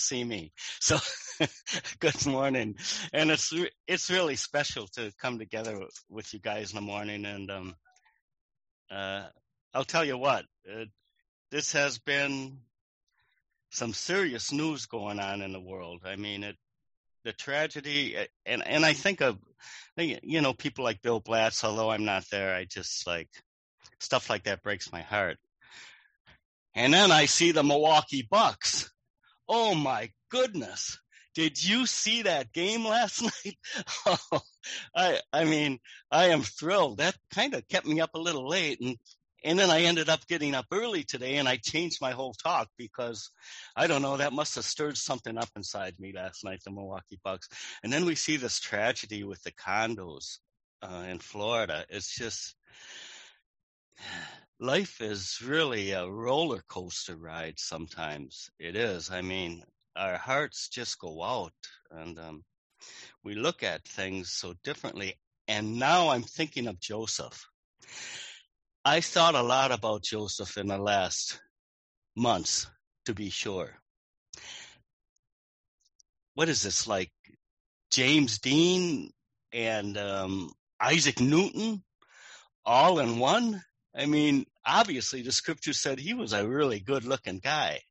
see me. So good morning. And it's really special to come together with you guys in the morning. And I'll tell you what, this has been some serious news going on in the world. I mean, the tragedy, and I think of, people like Bill Blatz, although I'm not there, I just stuff like that breaks my heart. And then I see the Milwaukee Bucks. Oh my goodness. Did you see that game last night? Oh, I mean, I am thrilled. That kind of kept me up a little late. And then I ended up getting up early today, and I changed my whole talk because, I don't know, that must have stirred something up inside me last night, the Milwaukee Bucks. And then we see this tragedy with the condos in Florida. It's just, life is really a roller coaster ride sometimes. It is. I mean, our hearts just go out, and we look at things so differently. And now I'm thinking of Joseph. I thought a lot about Joseph in the last months, to be sure. What is this, like James Dean and Isaac Newton all in one? I mean, obviously the scripture said he was a really good-looking guy.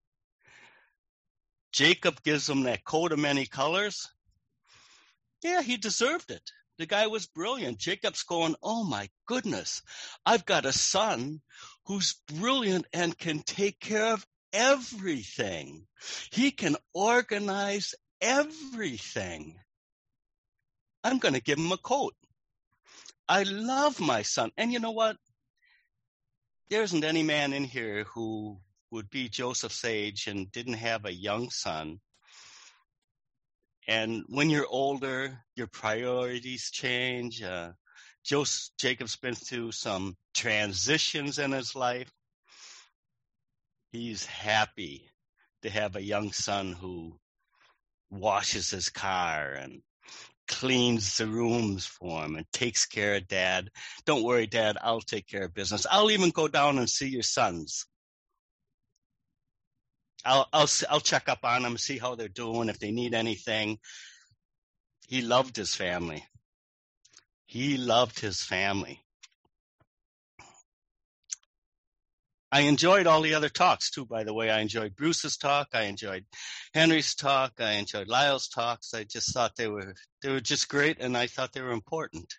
Jacob gives him that coat of many colors. Yeah, he deserved it. The guy was brilliant. Jacob's going, oh my goodness, I've got a son who's brilliant and can take care of everything. He can organize everything. I'm going to give him a coat. I love my son. And you know what? There isn't any man in here who would be Joseph's age and didn't have a young son. And when you're older, your priorities change. Jacob's been through some transitions in his life. He's happy to have a young son who washes his car and cleans the rooms for him and takes care of Dad. Don't worry, Dad, I'll take care of business. I'll even go down and see your sons. I'll check up on them, see how they're doing, if they need anything. He loved his family. He loved his family. I enjoyed all the other talks too, by the way. I enjoyed Bruce's talk. I enjoyed Henry's talk. I enjoyed Lyle's talks. I just thought they were just great, and I thought they were important.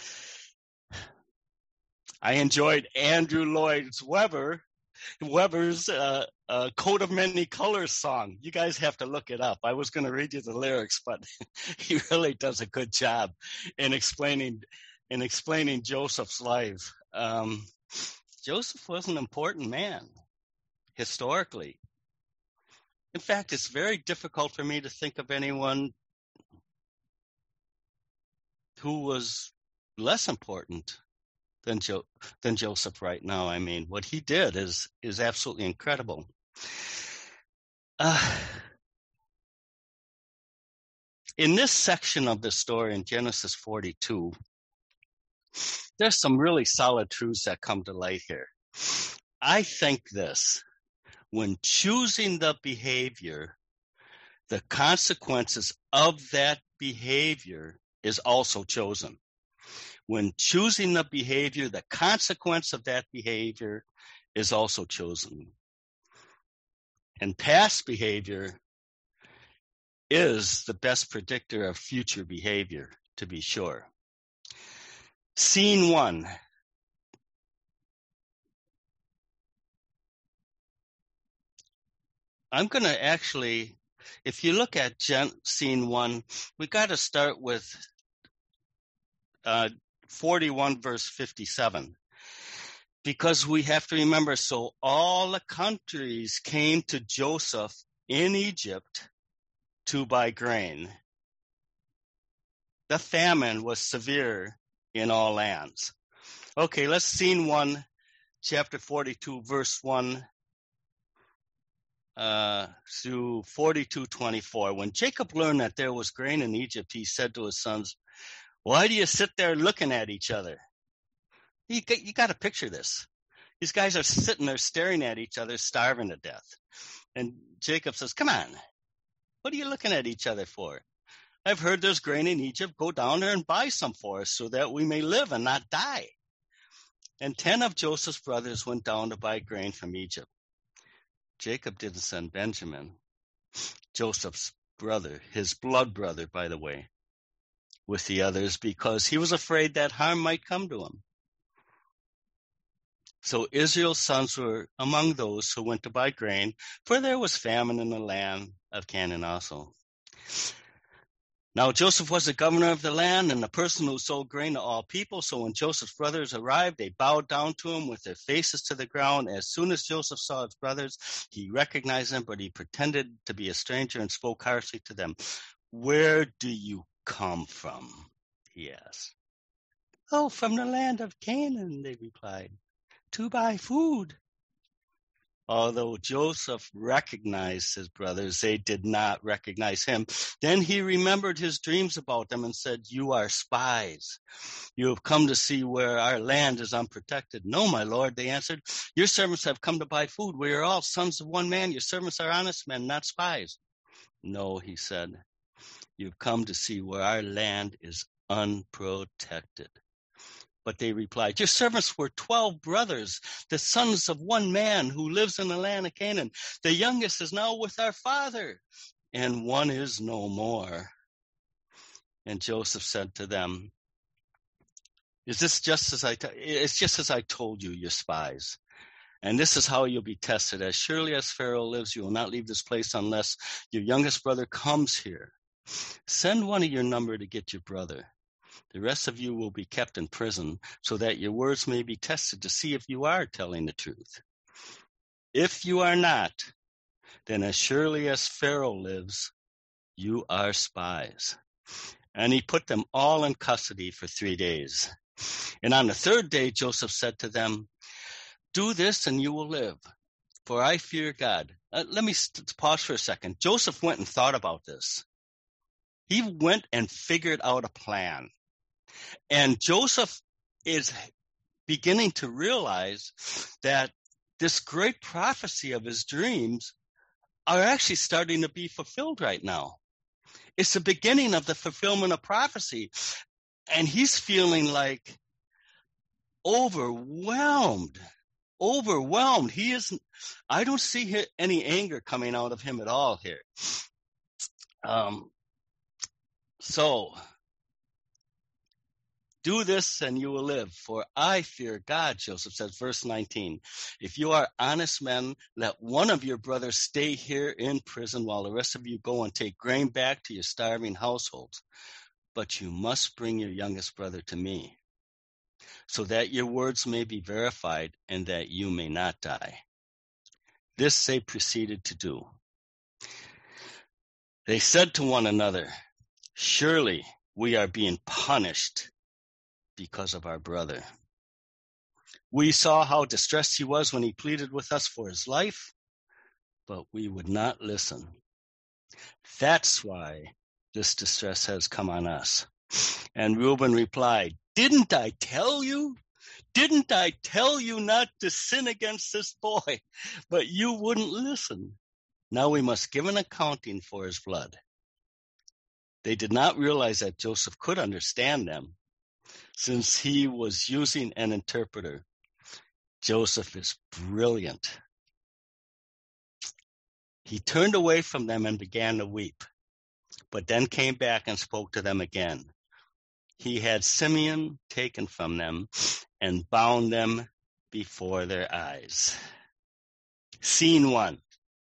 I enjoyed Andrew Lloyd Webber's Coat of Many Colors song. You guys have to look it up. I was going to read you the lyrics, but he really does a good job in explaining Joseph's life. Joseph was an important man historically. In fact, it's very difficult for me to think of anyone who was less important than Joseph right now. I mean, what he did is absolutely incredible. In this section of the story in Genesis 42, there's some really solid truths that come to light here. I think this: when choosing the behavior, the consequences of that behavior is also chosen. When choosing the behavior, the consequence of that behavior is also chosen. And past behavior is the best predictor of future behavior, to be sure. Scene 1. I'm going to actually, if you look at scene 1, we got to start with 41 verse 57, because we have to remember, so all the countries came to Joseph in Egypt to buy grain. The famine was severe in all lands. Okay, let's scene 1, chapter 42, verse 1 through 42:24. When Jacob learned that there was grain in Egypt, he said to his sons, "Why do you sit there looking at each other?" You got to picture this. These guys are sitting there staring at each other, starving to death. And Jacob says, "Come on, What are you looking at each other for? I've heard there's grain in Egypt. Go down there and buy some for us so that we may live and not die. And 10 of Joseph's brothers went down to buy grain from Egypt. Jacob didn't send Benjamin, Joseph's brother, his blood brother, by the way, with the others because he was afraid that harm might come to him. So Israel's sons were among those who went to buy grain, for there was famine in the land of Canaan also. Now Joseph was the governor of the land and the person who sold grain to all people. So when Joseph's brothers arrived, they bowed down to him with their faces to the ground. As soon as Joseph saw his brothers, he recognized them, but he pretended to be a stranger and spoke harshly to them. Where do you come from? He asked. Oh, from the land of Canaan, they replied, to buy food. Although Joseph recognized his brothers, they did not recognize him. Then he remembered his dreams about them and said, you are spies. You have come to see where our land is unprotected. No, my lord, they answered. Your servants have come to buy food. We are all sons of one man. Your servants are honest men, not spies. No, he said, you've come to see where our land is unprotected. But they replied, your servants were 12 brothers, the sons of one man who lives in the land of Canaan. The youngest is now with our father, and one is no more. And Joseph said to them, it's just as I told you, you're spies. And this is how you'll be tested. As surely as Pharaoh lives, you will not leave this place unless your youngest brother comes here. Send one of your number to get your brother. The rest of you will be kept in prison so that your words may be tested to see if you are telling the truth. If you are not, then as surely as Pharaoh lives, you are spies. And he put them all in custody for 3 days. And on the third day, Joseph said to them, do this and you will live, for I fear God. Let me pause for a second. Joseph went and thought about this. He went and figured out a plan. And Joseph is beginning to realize that this great prophecy of his dreams are actually starting to be fulfilled right now. It's the beginning of the fulfillment of prophecy. And he's feeling like overwhelmed. I don't see any anger coming out of him at all here. So do this and you will live, for I fear God, Joseph says, verse 19. If you are honest men, let one of your brothers stay here in prison while the rest of you go and take grain back to your starving households. But you must bring your youngest brother to me, so that your words may be verified and that you may not die. This they proceeded to do. They said to one another, surely we are being punished because of our brother. We saw how distressed he was when he pleaded with us for his life, but we would not listen. That's why this distress has come on us. And Reuben replied, didn't I tell you? Didn't I tell you not to sin against this boy? But you wouldn't listen. Now we must give an accounting for his blood. They did not realize that Joseph could understand them, since he was using an interpreter. Joseph is brilliant. He turned away from them and began to weep, but then came back and spoke to them again. He had Simeon taken from them and bound them before their eyes. Scene 1.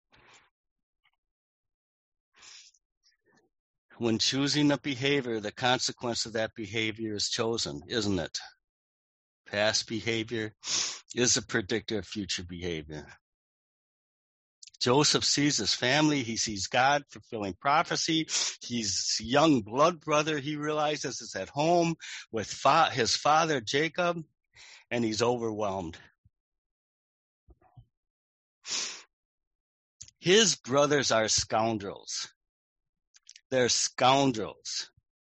When choosing a behavior, the consequence of that behavior is chosen, isn't it? Past behavior is a predictor of future behavior. Joseph sees his family. He sees God fulfilling prophecy. His young blood brother, he realizes, is at home with his father, Jacob, and he's overwhelmed. His brothers are scoundrels. They're scoundrels.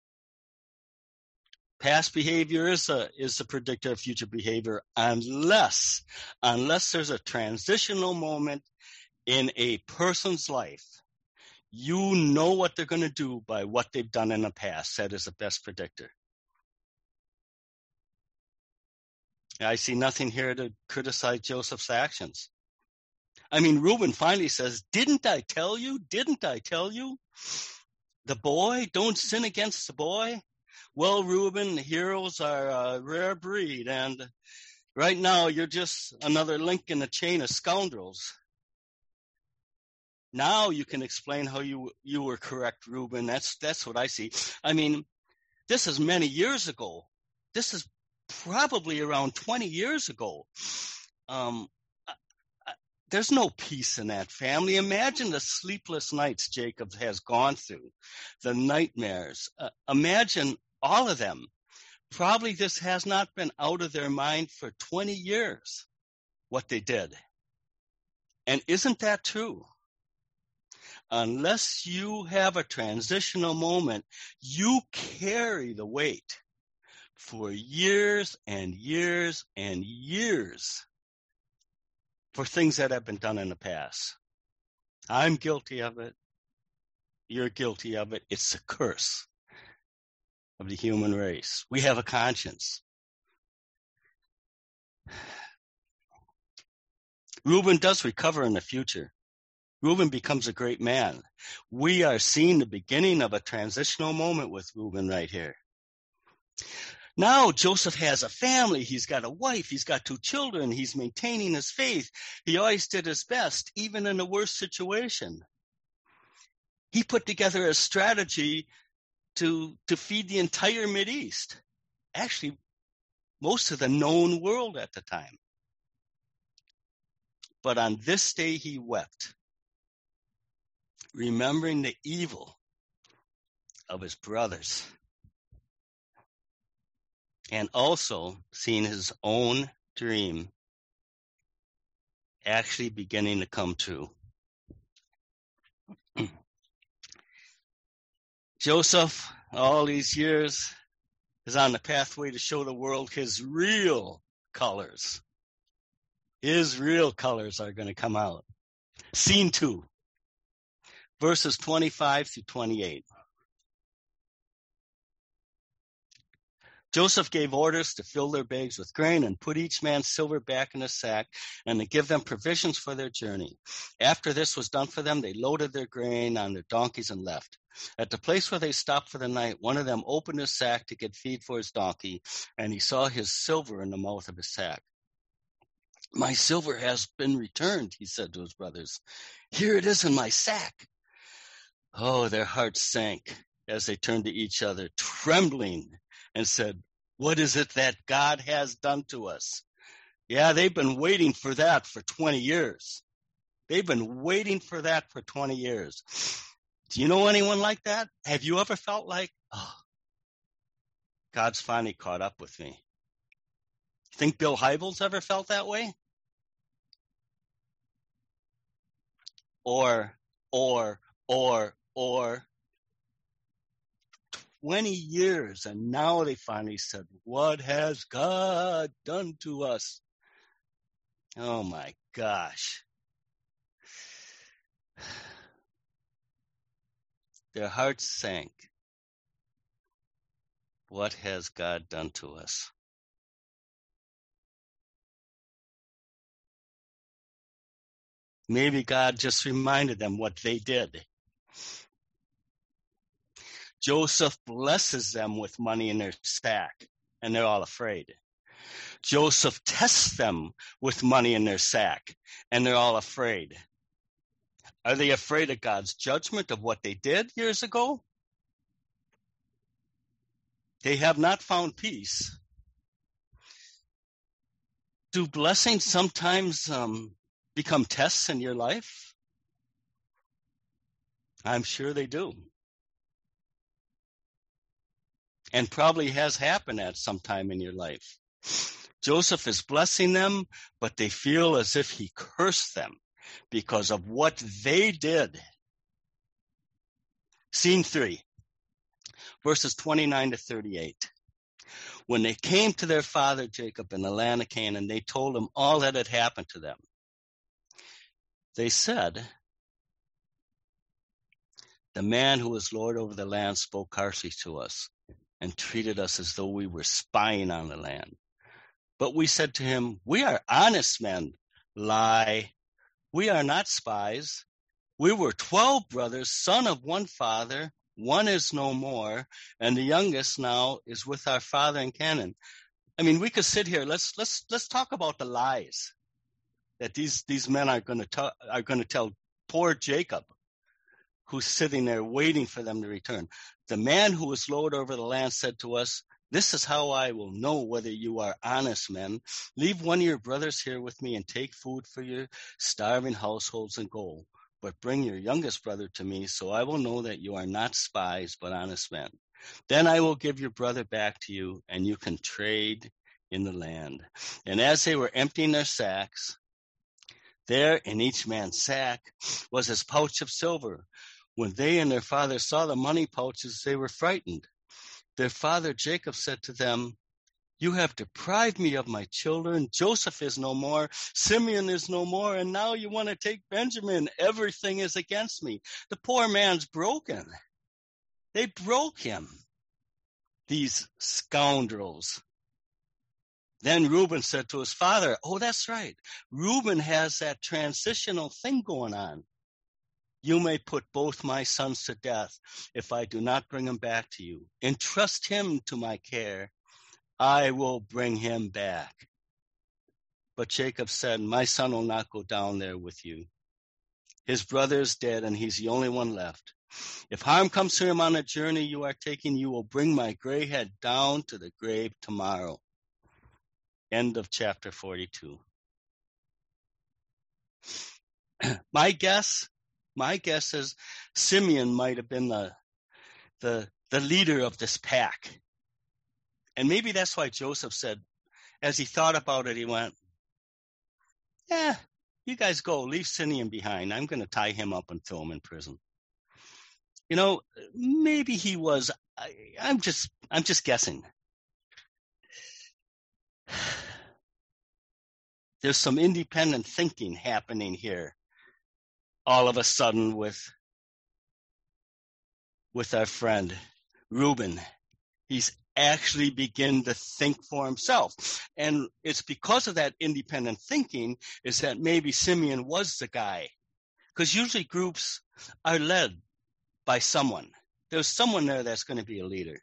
Past behavior is a predictor of future behavior unless there's a transitional moment in a person's life. You know what they're going to do by what they've done in the past. That is the best predictor. I see nothing here to criticize Joseph's actions. I mean, Reuben finally says, didn't I tell you? Didn't I tell you? The boy, don't sin against the boy. Well, Reuben, heroes are a rare breed, and right now you're just another link in the chain of scoundrels. Now you can explain how you were correct, Reuben. That's what I see. I mean, this is many years ago. This is probably around 20 years ago. There's no peace in that family. Imagine the sleepless nights Jacob has gone through, the nightmares. Imagine all of them. Probably this has not been out of their mind for 20 years, what they did. And isn't that true? Unless you have a transitional moment, you carry the weight for years and years and years for things that have been done in the past. I'm guilty of it. You're guilty of it. It's the curse of the human race. We have a conscience. Reuben does recover in the future. Reuben becomes a great man. We are seeing the beginning of a transitional moment with Reuben right here. Now Joseph has a family. He's got a wife. He's got 2 children. He's maintaining his faith. He always did his best, even in the worst situation. He put together a strategy to feed the entire Mideast. Actually, most of the known world at the time. But on this day he wept, remembering the evil of his brothers, and also seeing his own dream actually beginning to come true. Joseph, all these years, is on the pathway to show the world his real colors. His real colors are going to come out. Scene 2, verses 25 through 28. Joseph gave orders to fill their bags with grain and put each man's silver back in his sack and to give them provisions for their journey. After this was done for them, they loaded their grain on their donkeys and left. At the place where they stopped for the night, one of them opened his sack to get feed for his donkey, and he saw his silver in the mouth of his sack. My silver has been returned, he said to his brothers. Here it is in my sack. Oh, their hearts sank as they turned to each other, trembling, and said, what is it that God has done to us? Yeah, they've been waiting for that for 20 years. They've been waiting for that for 20 years. Do you know anyone like that? Have you ever felt like, oh, God's finally caught up with me? Think Bill Hybels ever felt that way? Or 20 years, and now they finally said, what has God done to us? Oh my gosh. Their hearts sank. What has God done to us? Maybe God just reminded them what they did. Joseph blesses them with money in their sack, and they're all afraid. Joseph tests them with money in their sack, and they're all afraid. Are they afraid of God's judgment of what they did years ago? They have not found peace. Do blessings sometimes become tests in your life? I'm sure they do. And probably has happened at some time in your life. Joseph is blessing them, but they feel as if he cursed them because of what they did. Scene 3, verses 29 to 38. When they came to their father Jacob in the land of Canaan, they told him all that had happened to them. They said, The man who was Lord over the land spoke harshly to us and treated us as though we were spying on the land. But we said to him, we are honest men. Lie. We are not spies. We were 12 brothers, son of one father. One is no more, and the youngest now is with our father in Canaan. I mean, we could sit here. Let's talk about the lies that these men are going to tell poor Jacob, who's sitting there waiting for them to return. The man who was Lord over the land said to us, this is how I will know whether you are honest men. Leave one of your brothers here with me and take food for your starving households and go. But bring your youngest brother to me, so I will know that you are not spies, but honest men. Then I will give your brother back to you, and you can trade in the land. And as they were emptying their sacks, there in each man's sack was his pouch of silver. When they and their father saw the money pouches, they were frightened. Their father Jacob said to them, you have deprived me of my children. Joseph is no more. Simeon is no more. And now you want to take Benjamin. Everything is against me. The poor man's broken. They broke him, these scoundrels. Then Reuben said to his father, oh, that's right. Reuben has that transitional thing going on. You may put both my sons to death if I do not bring him back to you. Entrust him to my care. I will bring him back. But Jacob said, my son will not go down there with you. His brother is dead, and he's the only one left. If harm comes to him on the journey you are taking, you will bring my gray head down to the grave tomorrow. End of chapter 42. My guess is Simeon might have been the leader of this pack. And maybe that's why Joseph said, as he thought about it, he went, yeah, you guys go, leave Simeon behind. I'm going to tie him up and throw him in prison. You know, maybe he was, I'm just guessing. There's some independent thinking happening here all of a sudden with our friend Reuben. He's actually begin to think for himself. And it's because of that independent thinking is that maybe Simeon was the guy. Because usually groups are led by someone. There's someone there that's going to be a leader.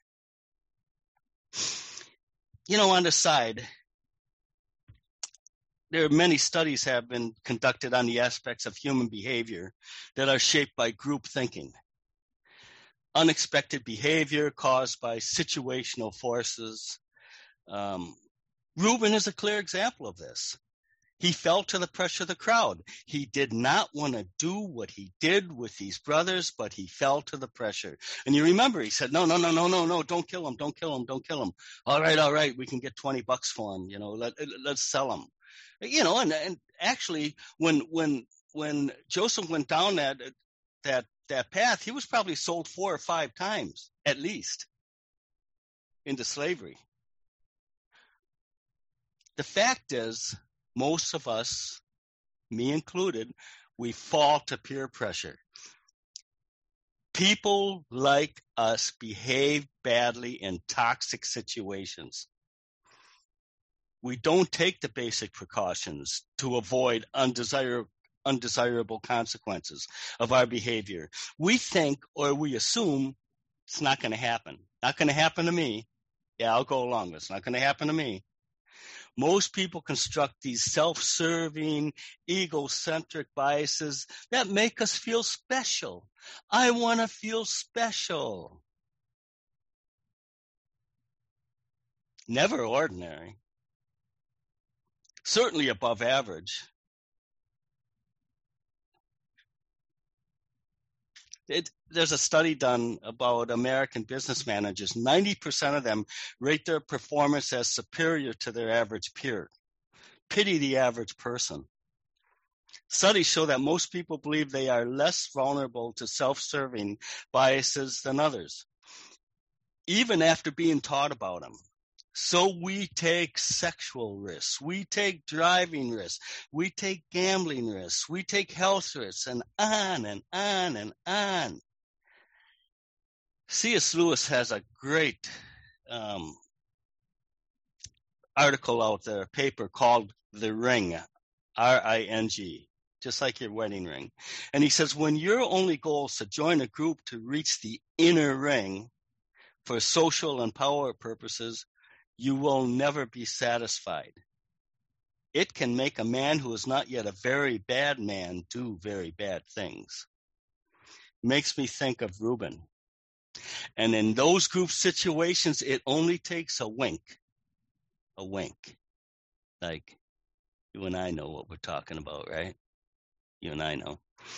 You know, on the side, there are many studies have been conducted on the aspects of human behavior that are shaped by group thinking. Unexpected behavior caused by situational forces. Reuben is a clear example of this. He fell to the pressure of the crowd. He did not want to do what he did with these brothers, but he fell to the pressure. And you remember, he said, no, don't kill him, don't kill him, don't kill him. All right, we can get $20 for him, let's sell him. And actually, when Joseph went down that path, he was probably sold 4 or 5 times, at least, into slavery. The fact is, most of us, me included, we fall to peer pressure. People like us behave badly in toxic situations. We don't take the basic precautions to avoid undesirable consequences of our behavior. We think or we assume it's not going to happen. Not going to happen to me. Yeah, I'll go along with it. It's not going to happen to me. Most people construct these self-serving, egocentric biases that make us feel special. I want to feel special. Never ordinary. Certainly above average. There's a study done about American business managers. 90% of them rate their performance as superior to their average peer. Pity the average person. Studies show that most people believe they are less vulnerable to self-serving biases than others, even after being taught about them. So we take sexual risks, we take driving risks, we take gambling risks, we take health risks, and on and on and on. C.S. Lewis has a great article out there, a paper called The Ring, R-I-N-G, just like your wedding ring. And he says, when your only goal is to join a group to reach the inner ring for social and power purposes, you will never be satisfied. It can make a man who is not yet a very bad man do very bad things. Makes me think of Reuben. And in those group situations, it only takes a wink. A wink. Like, you and I know what we're talking about, right? You and I know.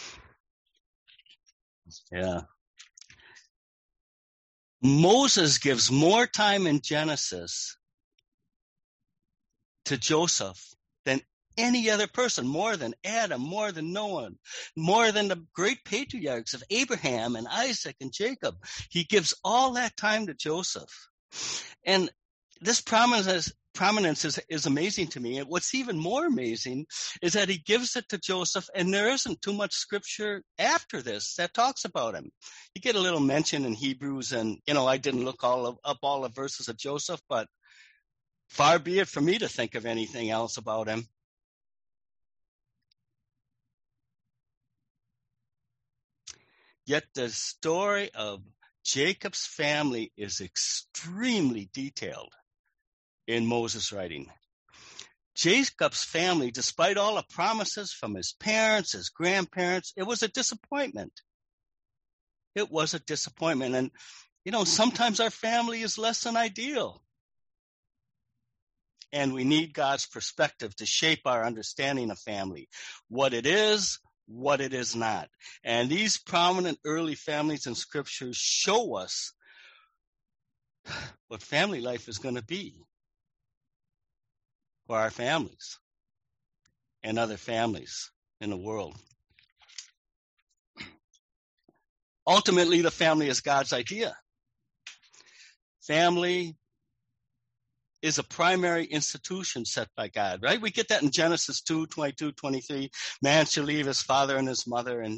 Yeah. Moses gives more time in Genesis to Joseph than any other person, more than Adam, more than Noah, more than the great patriarchs of Abraham and Isaac and Jacob. He gives all that time to Joseph. And this prominence is amazing to me. And what's even more amazing is that he gives it to Joseph, and there isn't too much scripture after this that talks about him. You get a little mention in Hebrews, and, I didn't look up all the verses of Joseph, but far be it for me to think of anything else about him. Yet the story of Jacob's family is extremely detailed in Moses' writing. Jacob's family, despite all the promises from his parents, his grandparents, it was a disappointment. It was a disappointment. And, sometimes our family is less than ideal. And we need God's perspective to shape our understanding of family, what it is not. And these prominent early families in scriptures show us what family life is going to be for our families and other families in the world. Ultimately, the family is God's idea. Family is a primary institution set by God, right? We get that in Genesis 2, 22, 23. Man shall leave his father and his mother, and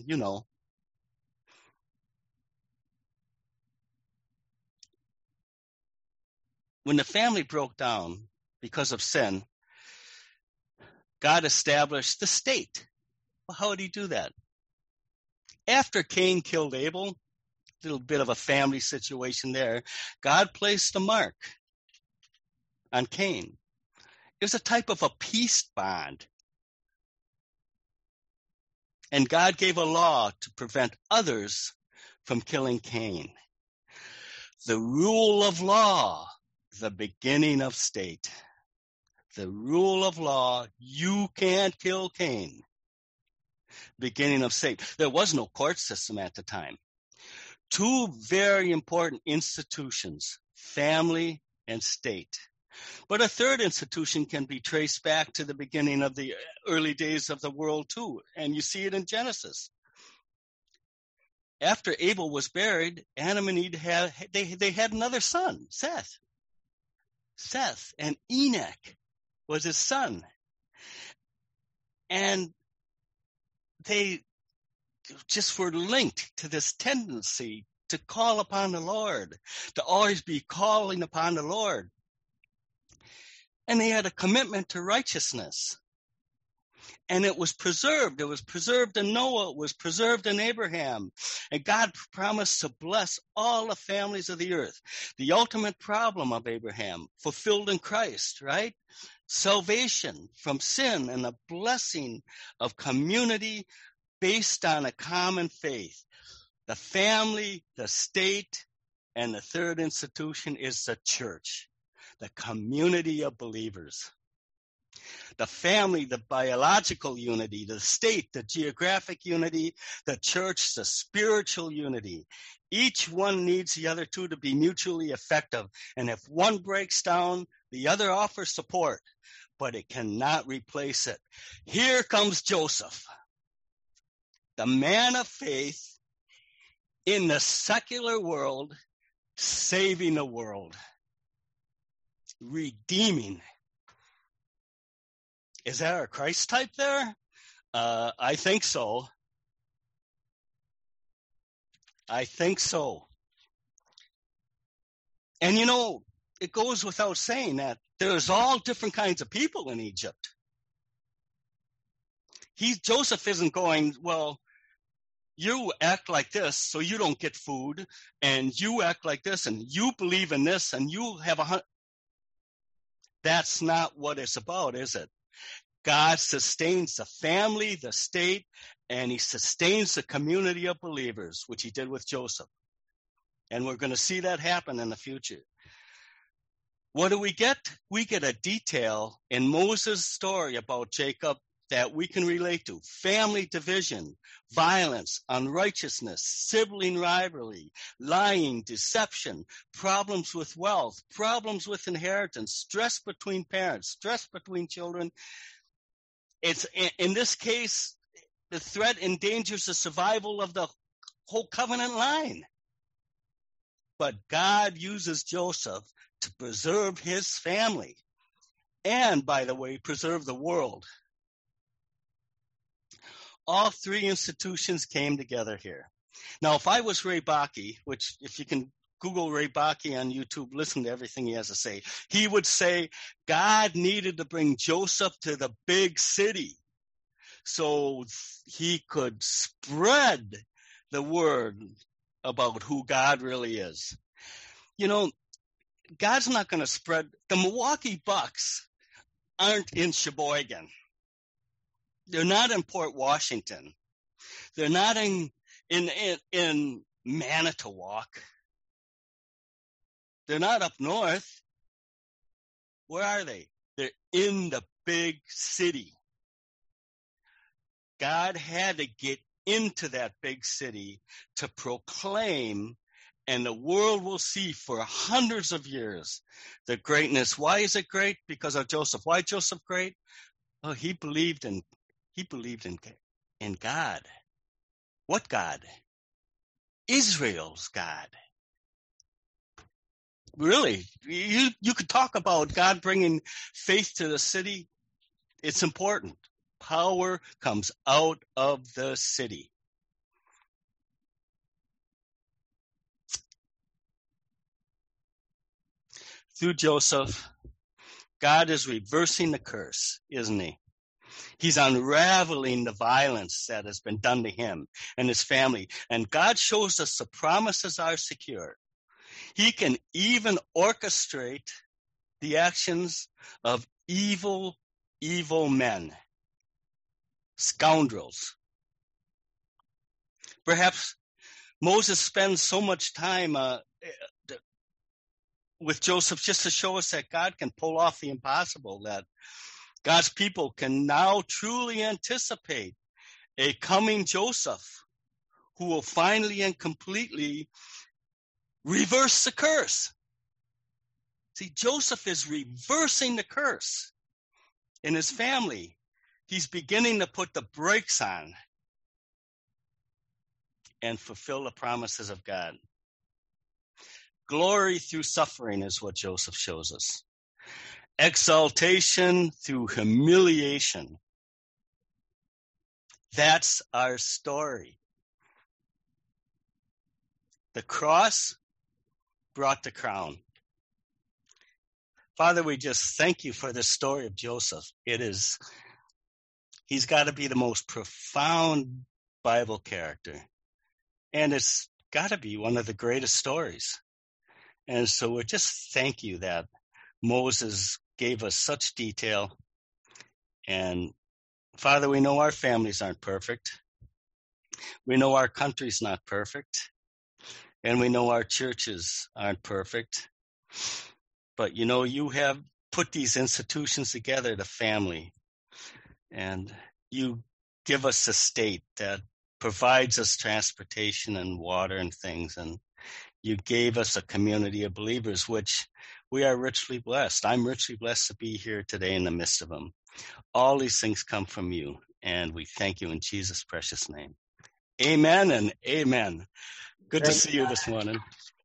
When the family broke down because of sin, God established the state. Well, how would he do that? After Cain killed Abel, a little bit of a family situation there, God placed a mark on Cain. It was a type of a peace bond. And God gave a law to prevent others from killing Cain. The rule of law, the beginning of state. The rule of law, you can't kill Cain. Beginning of state. There was no court system at the time. Two very important institutions, family and state. But a third institution can be traced back to the beginning of the early days of the world too, and you see it in Genesis. After Abel was buried, Adam and Eve had another son, Seth. Seth, and Enoch was his son. And they just were linked to this tendency to call upon the Lord, to always be calling upon the Lord. And they had a commitment to righteousness. And it was preserved. It was preserved in Noah. It was preserved in Abraham. And God promised to bless all the families of the earth. The ultimate problem of Abraham, fulfilled in Christ, right? Salvation from sin and a blessing of community based on a common faith. The family, the state, and the third institution is the church, the community of believers. The family, the biological unity, the state, the geographic unity, the church, the spiritual unity. Each one needs the other two to be mutually effective. And if one breaks down, the other offers support, but it cannot replace it. Here comes Joseph, the man of faith in the secular world, saving the world, redeeming. Is that our Christ type there? I think so. I think so. And it goes without saying that there's all different kinds of people in Egypt. Joseph isn't going, well, you act like this, so you don't get food, and you act like this, and you believe in this, and you have That's not what it's about, is it? God sustains the family, the state, and he sustains the community of believers, which he did with Joseph. And we're going to see that happen in the future. What do we get? We get a detail in Moses' story about Jacob that we can relate to. Family division, violence, unrighteousness, sibling rivalry, lying, deception, problems with wealth, problems with inheritance, stress between parents, stress between children. It's, in this case, the threat endangers the survival of the whole covenant line. But God uses Joseph to preserve his family and, by the way, preserve the world. All three institutions came together here. Now, if I was Ray Bakke, which if you can Google Ray Bakke on YouTube, listen to everything he has to say, he would say God needed to bring Joseph to the big city so he could spread the word about who God really is. God's not going to spread. The Milwaukee Bucks aren't in Sheboygan. They're not in Port Washington. They're not in Manitowoc. They're not up north. Where are they? They're in the big city. God had to get into that big city to proclaim, and the world will see for hundreds of years the greatness. Why is it great? Because of Joseph. Why is Joseph great? Oh, he believed in God. What God? Israel's God. Really, you could talk about God bringing faith to the city. It's important. Power comes out of the city. Through Joseph, God is reversing the curse, isn't he? He's unraveling the violence that has been done to him and his family. And God shows us the promises are secure. He can even orchestrate the actions of evil men, scoundrels. Perhaps Moses spends so much time with Joseph just to show us that God can pull off the impossible, that God's people can now truly anticipate a coming Joseph who will finally and completely reverse the curse. See, Joseph is reversing the curse in his family. He's beginning to put the brakes on and fulfill the promises of God. Glory through suffering is what Joseph shows us. Exaltation through humiliation. That's our story. The cross brought the crown. Father, we just thank you for the story of Joseph. He's got to be the most profound Bible character. And it's got to be one of the greatest stories. And so we just thank you that Moses gave us such detail. And Father, we know our families aren't perfect. We know our country's not perfect. And we know our churches aren't perfect. But you have put these institutions together, the family. And you give us a state that provides us transportation and water and things. And you gave us a community of believers, which we are richly blessed. I'm richly blessed to be here today in the midst of them. All these things come from you, and we thank you in Jesus' precious name. Amen and amen. Good to see you this morning.